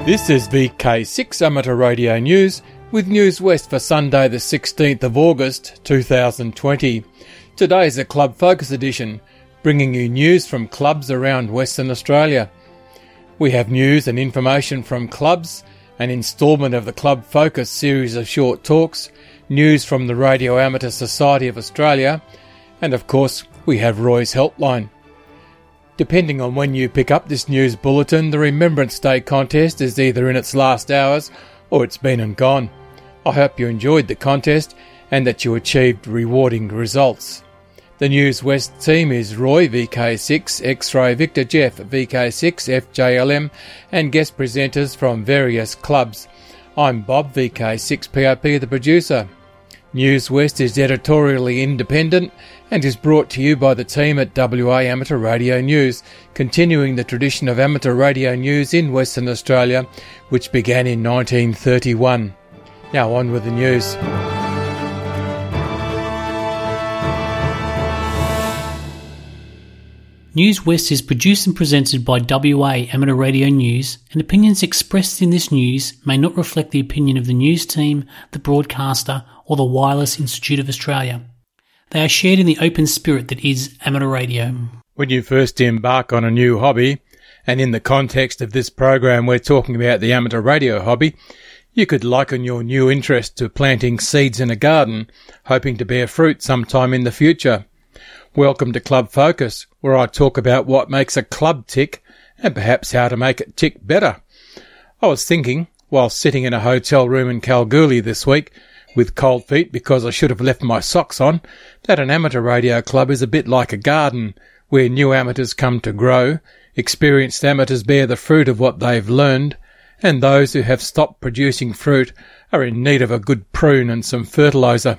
This is VK6 Amateur Radio News with News West for Sunday the 16th of August 2020. Today is a Club Focus edition, bringing you news from clubs around Western Australia. We have news and information from clubs, an instalment of the Club Focus series of short talks, news from the Radio Amateur Society of Australia, and of course we have Roy's Helpline. Depending on when you pick up this news bulletin, the Remembrance Day contest is either in its last hours or it's been and gone. I hope you enjoyed the contest and that you achieved rewarding results. The News West team is Roy, VK6, X-Ray Victor, Jeff, VK6, FJLM, and guest presenters from various clubs. I'm Bob, VK6 POP, the producer. News West is editorially independent and is brought to you by the team at WA Amateur Radio News, continuing the tradition of amateur radio news in Western Australia, which began in 1931. Now on with the news. News West is produced and presented by WA Amateur Radio News, and opinions expressed in this news may not reflect the opinion of the news team, the broadcaster, or the Wireless Institute of Australia. They are shared in the open spirit that is amateur radio. When you first embark on a new hobby, and in the context of this program we're talking about the amateur radio hobby, you could liken your new interest to planting seeds in a garden, hoping to bear fruit sometime in the future. Welcome to Club Focus, where I talk about what makes a club tick and perhaps how to make it tick better. I was thinking, while sitting in a hotel room in Kalgoorlie this week, with cold feet because I should have left my socks on, that an amateur radio club is a bit like a garden, where new amateurs come to grow, experienced amateurs bear the fruit of what they've learned, and those who have stopped producing fruit are in need of a good prune and some fertiliser.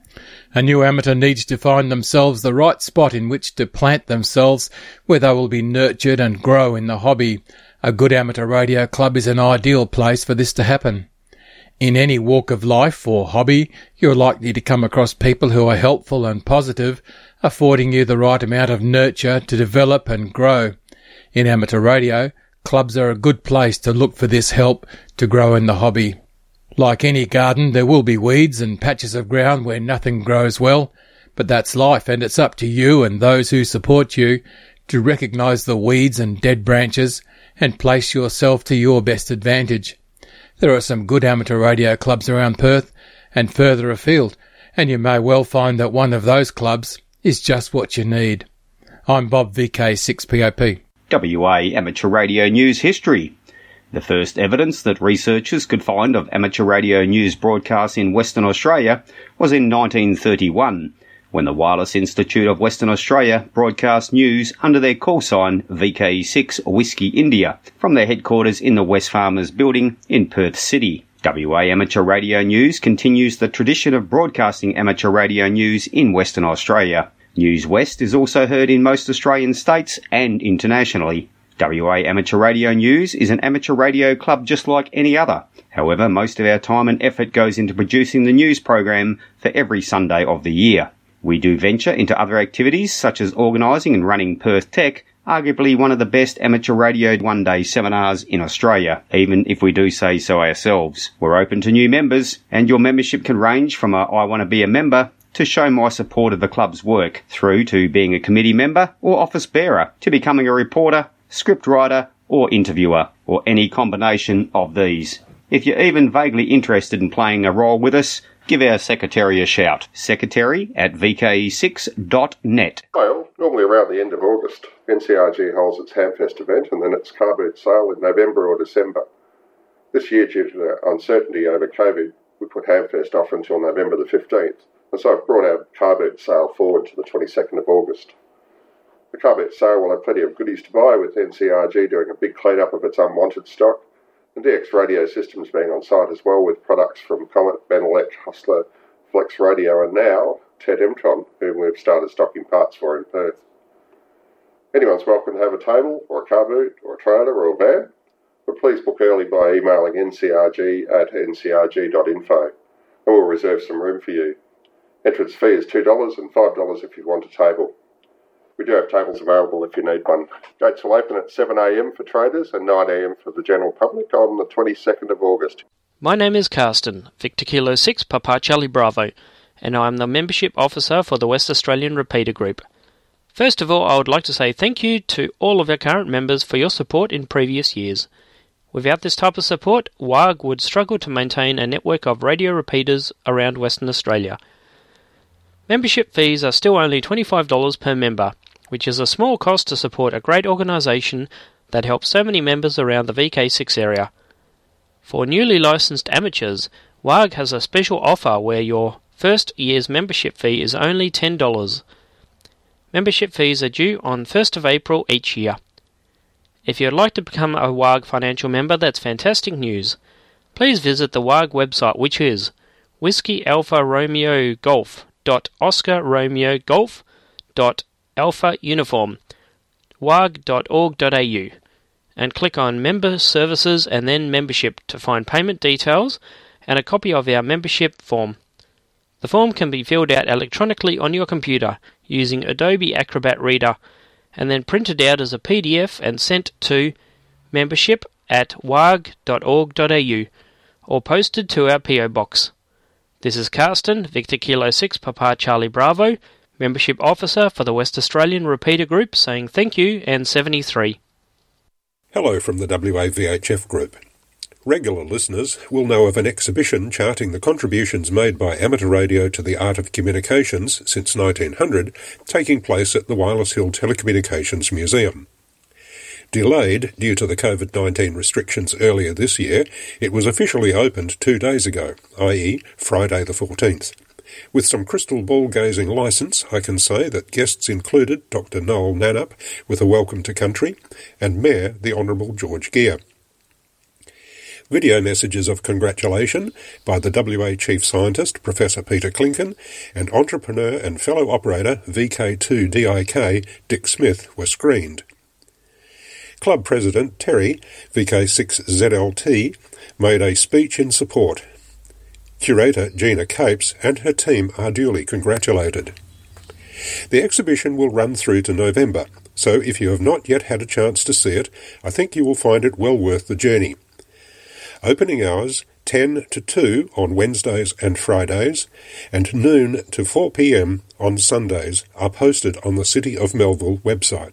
A new amateur needs to find themselves the right spot in which to plant themselves, where they will be nurtured and grow in the hobby. A good amateur radio club is an ideal place for this to happen. In any walk of life or hobby, you're likely to come across people who are helpful and positive, affording you the right amount of nurture to develop and grow. In amateur radio, clubs are a good place to look for this help to grow in the hobby. Like any garden, there will be weeds and patches of ground where nothing grows well, but that's life, and it's up to you and those who support you to recognise the weeds and dead branches and place yourself to your best advantage. There are some good amateur radio clubs around Perth and further afield, and you may well find that one of those clubs is just what you need. I'm Bob, VK6POP. WA Amateur Radio News History. The first evidence that researchers could find of amateur radio news broadcasts in Western Australia was in 1931, when the Wireless Institute of Western Australia broadcast news under their call sign VK6 Whiskey India from their headquarters in the Wesfarmers building in Perth City. WA Amateur Radio News continues the tradition of broadcasting amateur radio news in Western Australia. News West is also heard in most Australian states and internationally. WA Amateur Radio News is an amateur radio club just like any other. However, most of our time and effort goes into producing the news program for every Sunday of the year. We do venture into other activities such as organising and running Perth Tech, arguably one of the best amateur radio one-day seminars in Australia, even if we do say so ourselves. We're open to new members, and your membership can range from a I want to be a member to show my support of the club's work, through to being a committee member or office bearer, to becoming a reporter, script writer or interviewer, or any combination of these. If you're even vaguely interested in playing a role with us, give our secretary a shout. secretary@vke6.net. Well, normally around the end of August, NCRG holds its Hamfest event and then its car boot sale in November or December. This year, due to the uncertainty over COVID, we put Hamfest off until November the 15th, and so I've brought our car boot sale forward to the 22nd of August. The car boot sale will have plenty of goodies to buy, with NCRG doing a big clean-up of its unwanted stock, and DX Radio Systems being on site as well, with products from Comet, Benelec, Hustler, Flex Radio, and now Ted Emtron, whom we've started stocking parts for in Perth. Anyone's welcome to have a table, or a car boot, or a trailer, or a van, but please book early by emailing ncrg@ncrg.info, and we'll reserve some room for you. Entrance fee is $2 and $5 if you want a table. We do have tables available if you need one. Gates will open at 7 a.m. for traders and 9 a.m. for the general public on the 22nd of August. My name is Carsten, Victor Kilo 6, Papa Charlie Bravo, and I am the Membership Officer for the West Australian Repeater Group. First of all, I would like to say thank you to all of our current members for your support in previous years. Without this type of support, WARG would struggle to maintain a network of radio repeaters around Western Australia. Membership fees are still only $25 per member, which is a small cost to support a great organisation that helps so many members around the VK6 area. For newly licensed amateurs, WARG has a special offer where your first year's membership fee is only $10. Membership fees are due on 1st of April each year. If you'd like to become a WARG financial member, that's fantastic news. Please visit the WARG website, which is Whiskey Alpha Romeo Golf .Oscar Romeo Golf .Alpha Uniform warg.org.au, and click on Member Services and then Membership to find payment details and a copy of our membership form. The form can be filled out electronically on your computer using Adobe Acrobat Reader and then printed out as a PDF and sent to membership@warg.org.au or posted to our PO Box. This is Carsten, Victor Kilo 6, Papa Charlie Bravo, Membership Officer for the West Australian Repeater Group, saying thank you and 73. Hello from the WAVHF Group. Regular listeners will know of an exhibition charting the contributions made by amateur radio to the art of communications since 1900, taking place at the Wireless Hill Telecommunications Museum. Delayed due to the COVID-19 restrictions earlier this year, it was officially opened 2 days ago, i.e. Friday the 14th. With some crystal ball gazing licence, I can say that guests included Dr. Noel Nannup with a welcome to country, and Mayor the Honourable George Gear. Video messages of congratulation by the WA Chief Scientist, Professor Peter Klinken, and entrepreneur and fellow operator VK2DIK, Dick Smith, were screened. Club President Terry, VK6ZLT, made a speech in support. Curator Gina Capes and her team are duly congratulated. The exhibition will run through to November, so if you have not yet had a chance to see it, I think you will find it well worth the journey. Opening hours 10 to 2 on Wednesdays and Fridays, and noon to 4 p.m. on Sundays are posted on the City of Melville website.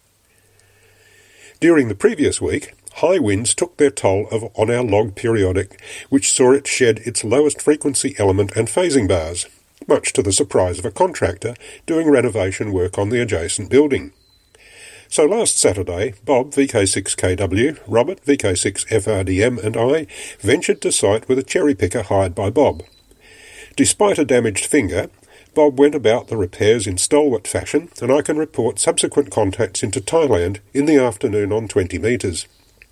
During the previous week, high winds took their toll on our log periodic, which saw it shed its lowest frequency element and phasing bars, much to the surprise of a contractor doing renovation work on the adjacent building. So last Saturday, Bob, VK6KW, Robert, VK6FRDM and I ventured to site with a cherry picker hired by Bob. Despite a damaged finger, Bob went about the repairs in stalwart fashion, and I can report subsequent contacts into Thailand in the afternoon on 20 metres.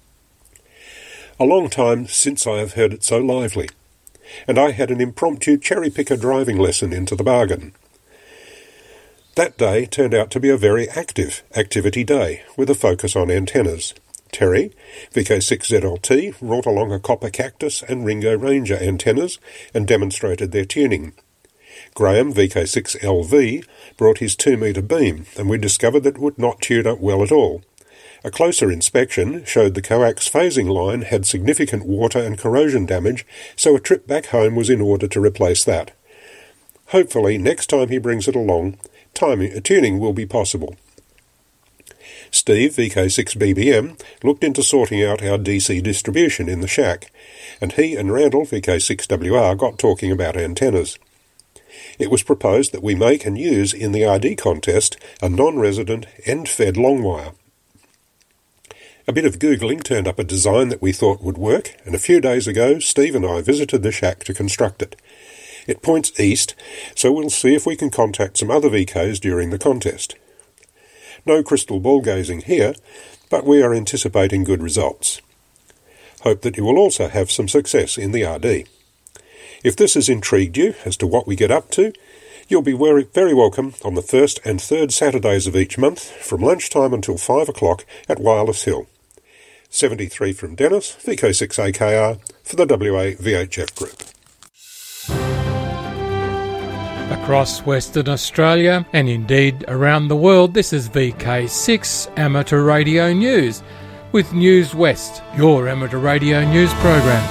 A long time since I have heard it so lively, and I had an impromptu cherry picker driving lesson into the bargain. That day turned out to be a very active activity day, with a focus on antennas. Terry, VK6ZLT, brought along a copper cactus and Ringo Ranger antennas and demonstrated their tuning. Graham, VK6LV, brought his 2-metre beam, and we discovered that it would not tune up well at all. A closer inspection showed the coax phasing line had significant water and corrosion damage, so a trip back home was in order to replace that. Hopefully, next time he brings it along, tuning will be possible. Steve, VK6BBM, looked into sorting out our DC distribution in the shack, and he and Randall, VK6WR, got talking about antennas. It was proposed that we make and use in the RD contest a non-resident end-fed long wire. A bit of Googling turned up a design that we thought would work, and a few days ago Steve and I visited the shack to construct it. It points east, so we'll see if we can contact some other VKs during the contest. No crystal ball gazing here, but we are anticipating good results. Hope that you will also have some success in the RD. If this has intrigued you as to what we get up to, you'll be very welcome on the first and third Saturdays of each month from lunchtime until 5 o'clock at Wireless Hill. 73 from Dennis, VK6AKR, for the WA VHF Group. across Western Australia and indeed around the world. This is VK6 Amateur Radio News with News West, your amateur radio news program.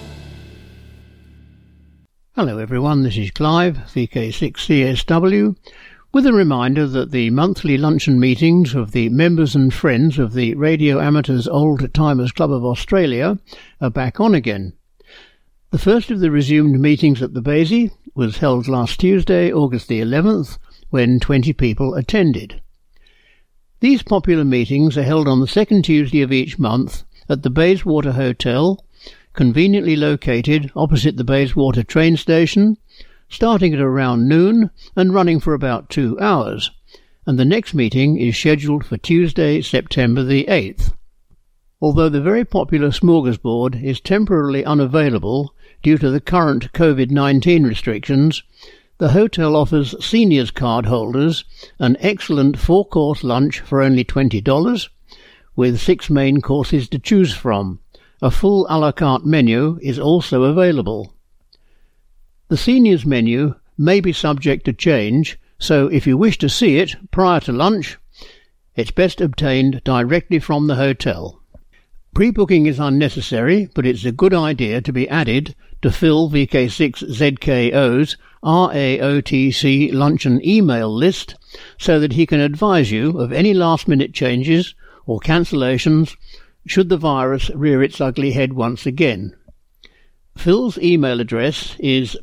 Hello everyone, this is Clive, VK6CSW, with a reminder that the monthly luncheon meetings of the members and friends of the Radio Amateurs Old Timers Club of Australia are back on again. The first of the resumed meetings at the Basie was held last Tuesday, August the 11th, when 20 people attended. These popular meetings are held on the second Tuesday of each month at the Bayswater Hotel, conveniently located opposite the Bayswater train station, starting at around noon and running for about 2 hours, and the next meeting is scheduled for Tuesday, September the 8th. Although the very popular smorgasbord is temporarily unavailable due to the current COVID-19 restrictions, the hotel offers seniors card holders an excellent 4-course lunch for only $20, with 6 main courses to choose from. A full a la carte menu is also available. The seniors menu may be subject to change, so if you wish to see it prior to lunch, it's best obtained directly from the hotel. Pre-booking is unnecessary, but it's a good idea to be added to Phil VK6ZKO's RAOTC luncheon email list so that he can advise you of any last-minute changes or cancellations should the virus rear its ugly head once again. Phil's email address is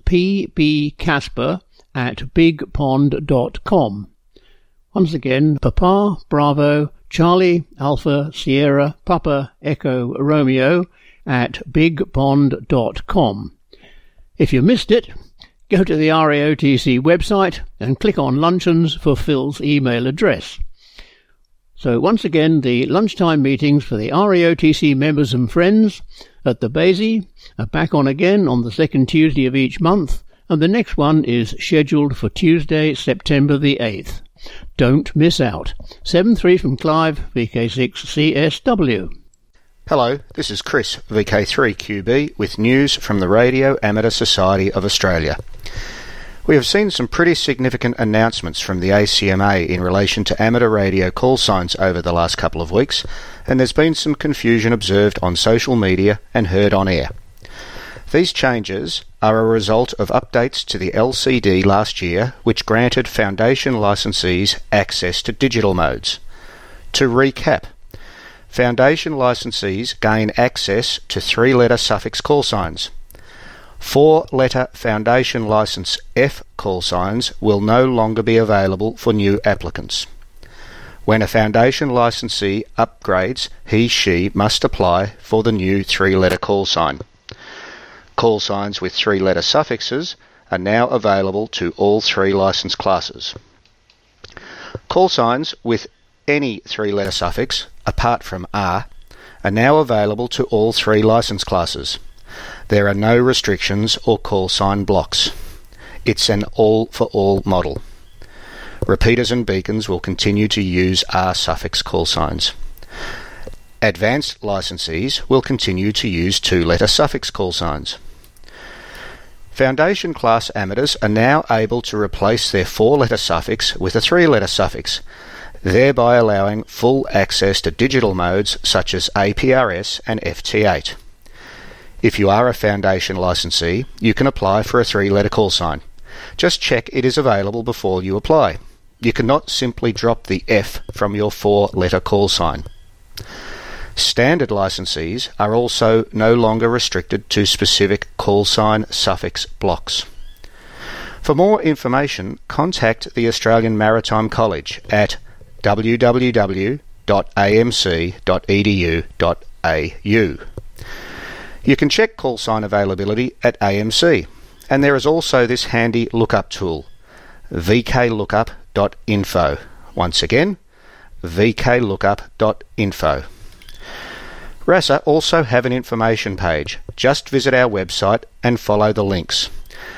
pbcasper@bigpond.com. Once again, Papa, Bravo, Charlie, Alpha, Sierra, Papa, Echo, Romeo @bigpond.com. If you missed it, go to the RAOTC website and click on Luncheons for Phil's email address. So once again, the lunchtime meetings for the RAOTC members and friends at the Basie are back on again on the second Tuesday of each month, and the next one is scheduled for Tuesday, September the 8th. Don't miss out. 7-3 from Clive, VK6CSW. Hello, this is Chris, VK3QB, with news from the Radio Amateur Society of Australia. We have seen some pretty significant announcements from the ACMA in relation to amateur radio call signs over the last couple of weeks, and there's been some confusion observed on social media and heard on air. These changes are a result of updates to the LCD last year, which granted Foundation licensees access to digital modes. To recap, Foundation licensees gain access to 3-letter suffix call signs. 4-letter Foundation Licence F call signs will no longer be available for new applicants. When a Foundation licensee upgrades, he/she must apply for the new 3-letter call sign. Call signs with 3-letter suffixes are now available to all 3 licence classes. Call signs with any 3-letter suffix, apart from R, are now available to all 3 licence classes. There are no restrictions or call sign blocks. It's an all-for-all model. Repeaters and beacons will continue to use R suffix call signs. Advanced licensees will continue to use 2-letter suffix call signs. Foundation class amateurs are now able to replace their 4-letter suffix with a 3-letter suffix, thereby allowing full access to digital modes such as APRS and FT8. If you are a Foundation licensee, you can apply for a 3-letter call sign. Just check it is available before you apply. You cannot simply drop the F from your 4-letter call sign. Standard licensees are also no longer restricted to specific call sign suffix blocks. For more information, contact the Australian Maritime College at www.amc.edu.au. You can check call sign availability at AMC, and there is also this handy lookup tool, vklookup.info. Once again, vklookup.info. RASA also have an information page. Just visit our website and follow the links.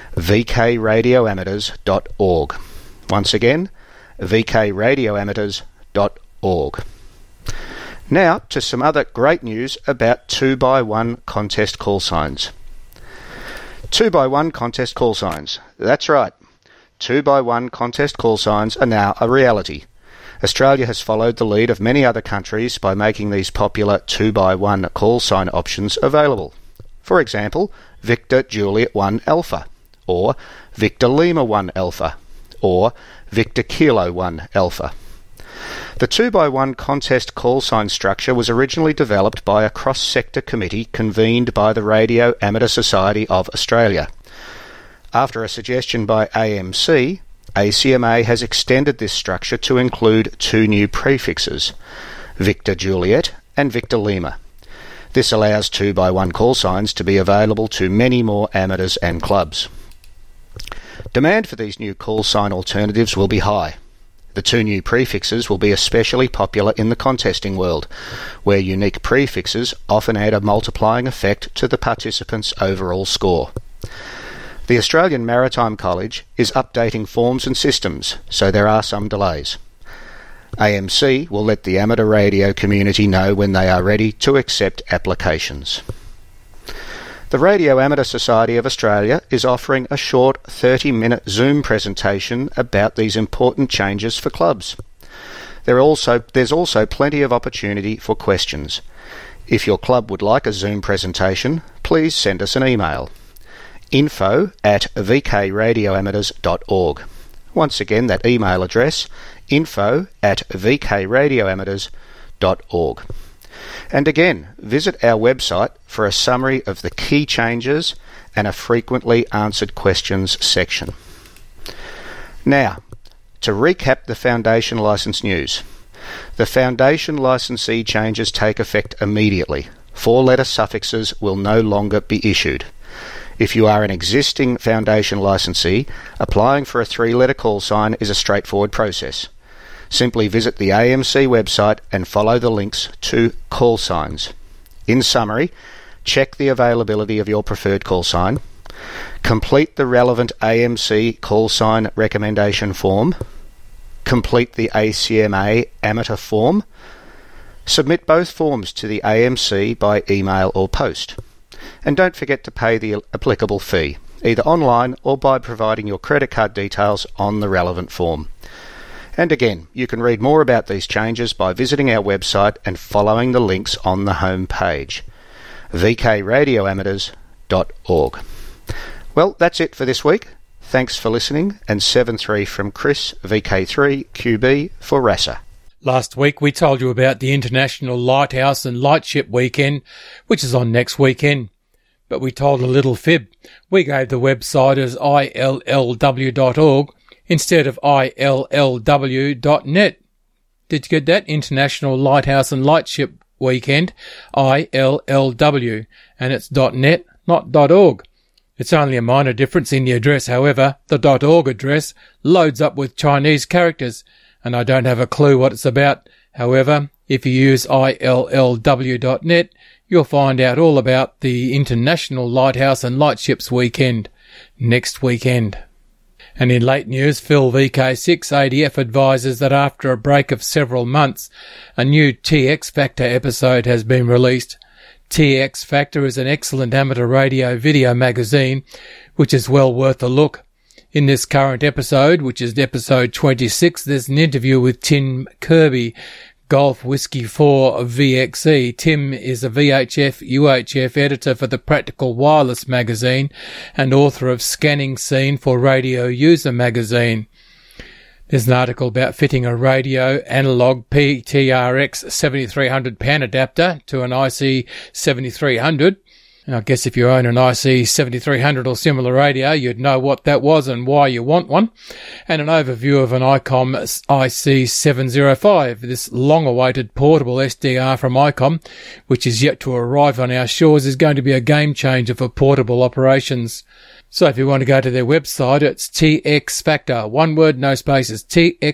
vkradioamateurs.org. Once again, vkradioamateurs.org. Now to some other great news about 2x1 contest call signs. 2x1 contest call signs. That's right. 2x1 contest call signs are now a reality. Australia has followed the lead of many other countries by making these popular 2x1 call sign options available. For example, Victor Juliet 1 Alpha, or Victor Lima 1 Alpha, or Victor Kilo 1 Alpha. The 2x1 contest call sign structure was originally developed by a cross-sector committee convened by the Radio Amateur Society of Australia. After a suggestion by AMC, ACMA has extended this structure to include two new prefixes, Victor Juliet and Victor Lima. This allows 2x1 call signs to be available to many more amateurs and clubs. Demand for these new call sign alternatives will be high. The two new prefixes will be especially popular in the contesting world, where unique prefixes often add a multiplying effect to the participants' overall score. The Australian Maritime College is updating forms and systems, so there are some delays. AMC will let the amateur radio community know when they are ready to accept applications. The Radio Amateur Society of Australia is offering a short 30-minute Zoom presentation about these important changes for clubs. There's also plenty of opportunity for questions. If your club would like a Zoom presentation, please send us an email. info@vkradioamateurs.org. Once again, that email address, info@vkradioamateurs.org. And again, visit our website for a summary of the key changes and a frequently answered questions section. Now, to recap the Foundation licence news. The Foundation licensee changes take effect immediately. 4-letter suffixes will no longer be issued. If you are an existing Foundation licensee, applying for a 3-letter call sign is a straightforward process. Simply visit the AMC website and follow the links to call signs. In summary, check the availability of your preferred call sign, complete the relevant AMC call sign recommendation form, complete the ACMA amateur form, submit both forms to the AMC by email or post. And don't forget to pay the applicable fee, either online or by providing your credit card details on the relevant form. And again, you can read more about these changes by visiting our website and following the links on the home page, vkradioamateurs.org. Well, that's it for this week. Thanks for listening, and 7-3 from Chris, VK3QB for RASA. Last week we told you about the International Lighthouse and Lightship Weekend, which is on next weekend. But we told a little fib. We gave the website as illw.org instead of illw.net. Did you get that? International Lighthouse and Lightship Weekend, ILLW, and it's .net, not .org. It's only a minor difference in the address, however. The .org address loads up with Chinese characters, and I don't have a clue what it's about. However, if you use illw.net, you'll find out all about the International Lighthouse and Lightships Weekend next weekend. And in late news, Phil VK6 ADF advises that after a break of several months, a new TX Factor episode has been released. TX Factor is an excellent amateur radio video magazine, which is well worth a look. In this current episode, which is episode 26, there's an interview with Tim Kirby, Golf Whiskey 4 VXE. Tim is a VHF/UHF editor for the Practical Wireless magazine and author of Scanning Scene for Radio User magazine. There's an article about fitting a radio analog PTRX 7300 pan adapter to an IC 7300. I guess if you own an IC 7300 or similar radio, you'd know what that was and why you want one. And an overview of an ICOM IC 705, this long-awaited portable SDR from ICOM, which is yet to arrive on our shores, is going to be a game changer for portable operations. So if you want to go to their website, it's TX Factor, one word, no spaces,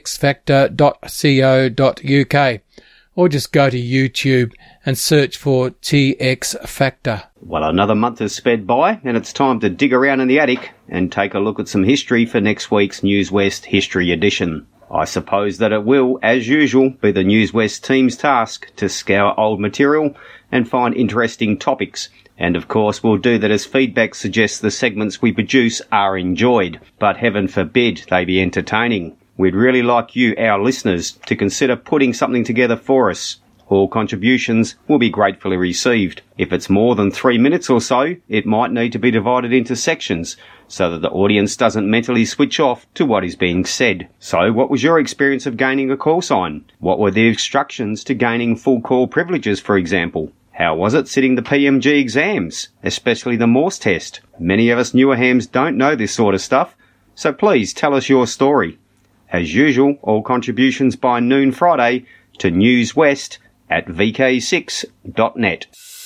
txfactor.co.uk. Or just go to YouTube and search for TX Factor. Well, another month has sped by, and it's time to dig around in the attic and take a look at some history for next week's News West History Edition. I suppose that it will, as usual, be the News West team's task to scour old material and find interesting topics, and of course we'll do that as feedback suggests the segments we produce are enjoyed, but heaven forbid they be entertaining. We'd really like you, our listeners, to consider putting something together for us. All contributions will be gratefully received. If it's more than 3 minutes or so, it might need to be divided into sections so that the audience doesn't mentally switch off to what is being said. So, what was your experience of gaining a call sign? What were the instructions to gaining full call privileges, for example? How was it sitting the PMG exams, especially the Morse test? Many of us newer hams don't know this sort of stuff, so please tell us your story. As usual, all contributions by noon Friday to newswest@vk6.net.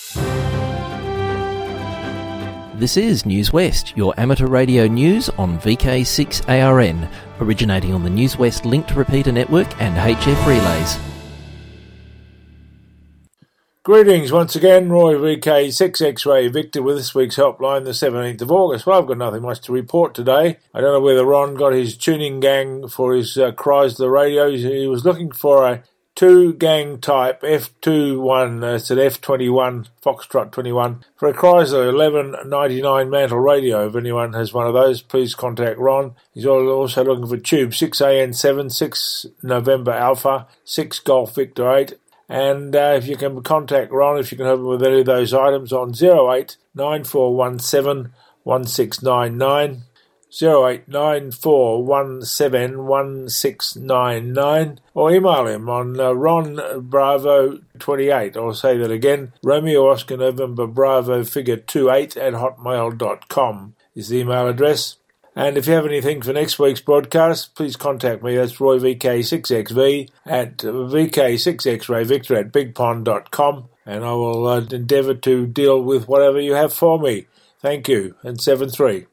This is News West, your amateur radio news on VK6 ARN, originating on the News West linked repeater network and HF relays. Greetings once again, Roy VK6 X-Ray Victor with this week's helpline, the 17th of August. Well, I've got nothing much to report today. I don't know whether Ron got his tuning gang for his cries to the radio. He was looking for a 2-gang type F21, it's an F21, Foxtrot 21, for a Chrysler 1199 mantle radio. If anyone has one of those, please contact Ron. He's also looking for tube 6AN7, 6 November Alpha, 6 Golf Victor 8. And if you can contact Ron, if you can help him with any of those items on 08 9417 1699, 08 9417 1699, or email him on ronbravo28. I'll say that again, Romeo Oscar November Bravo figure 28 at hotmail.com is the email address. And if you have anything for next week's broadcast, please contact me. That's Roy VK6XV at VK6XRayVictor at bigpond.com, and I will endeavour to deal with whatever you have for me. Thank you, and 7-3.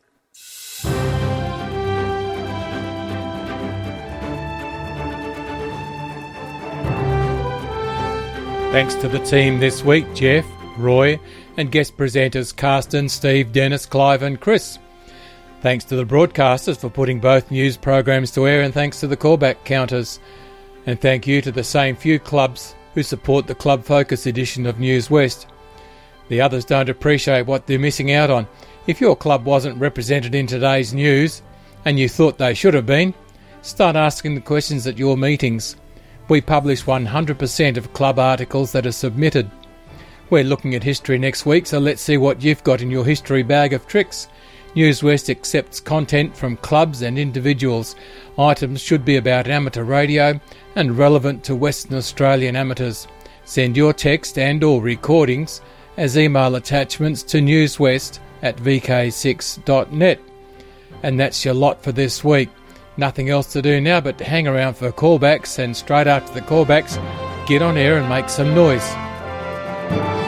Thanks to the team this week, Jeff, Roy, and guest presenters Carsten, Steve, Dennis, Clive and Chris. Thanks to the broadcasters for putting both news programs to air, and thanks to the callback counters. And thank you to the same few clubs who support the Club Focus edition of News West. The others don't appreciate what they're missing out on. If your club wasn't represented in today's news, and you thought they should have been, start asking the questions at your meetings. We publish 100% of club articles that are submitted. We're looking at history next week, so let's see what you've got in your history bag of tricks. News West accepts content from clubs and individuals. Items should be about amateur radio and relevant to Western Australian amateurs. Send your text and or recordings as email attachments to newswest@vk6.net. And that's your lot for this week. Nothing else to do now but to hang around for callbacks, and straight after the callbacks, get on air and make some noise.